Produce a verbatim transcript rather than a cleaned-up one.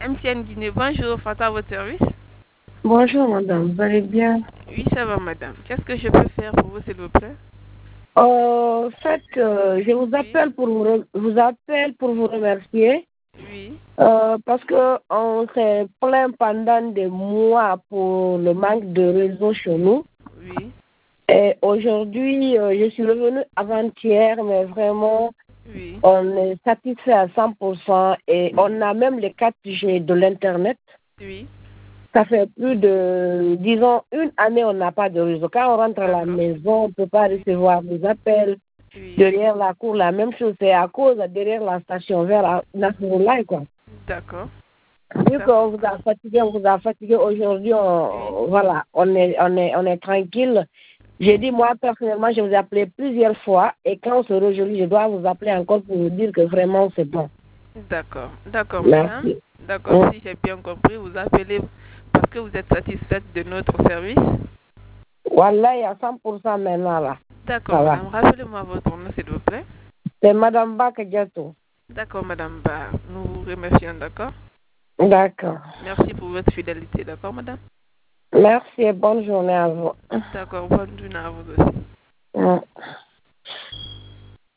M T N Guinée, bonjour, Fata à votre service. Bonjour madame, vous allez bien? Oui, ça va madame. Qu'est-ce que je peux faire pour vous s'il vous plaît? En fait, euh, je vous Oui, appelle pour vous, re- vous appelle pour vous remercier oui, euh, parce que on s'est plaint pendant des mois pour le manque de réseau chez nous. oui, Et aujourd'hui, euh, je suis revenue avant-hier, mais vraiment, oui, on est satisfait à cent pour cent et on a même les quatre G de l'Internet. oui, Ça fait plus de, disons, une année, on n'a pas de réseau. Quand on rentre à la d'accord, maison, on ne peut pas recevoir des appels. oui, Derrière la cour, la même chose, c'est à cause, derrière la station vers Nasrullah, quoi. d'accord, Vu d'accord, qu'on vous a fatigué, on vous a fatigué aujourd'hui, oui, on, voilà, on est, on est, on est tranquille. J'ai dit, moi, personnellement, je vous ai appelé plusieurs fois et quand on se réjouit, je dois vous appeler encore pour vous dire que vraiment, c'est bon. d'accord, d'accord madame. Merci. D'accord, Hum. si j'ai bien compris, vous appelez parce que vous êtes satisfaite de notre service. Voilà, il y a cent pour cent maintenant, là. D'accord Ça va. madame, rappelez-moi votre nom s'il vous plaît. C'est Madame Bakadjato. D'accord madame, bah, nous vous remercions, d'accord. D'accord. Merci pour votre fidélité, d'accord madame. Merci et bonne journée à vous. D'accord, bonne journée à vous aussi. Hum.